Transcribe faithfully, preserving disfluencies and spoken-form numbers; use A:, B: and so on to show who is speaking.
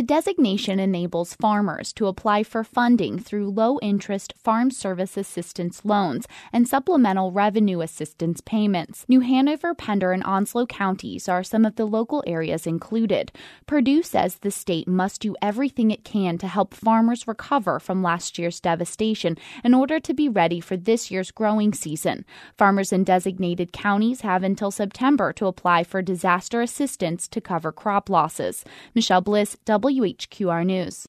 A: The designation enables farmers to apply for funding through low-interest Farm Service Assistance loans and supplemental revenue assistance payments. New Hanover, Pender, and Onslow counties are some of the local areas included. Perdue says the state must do everything it can to help farmers recover from last year's devastation in order to be ready for this year's growing season. Farmers in designated counties have until September to apply for disaster assistance to cover crop losses. Michelle Bliss, W H Q R News.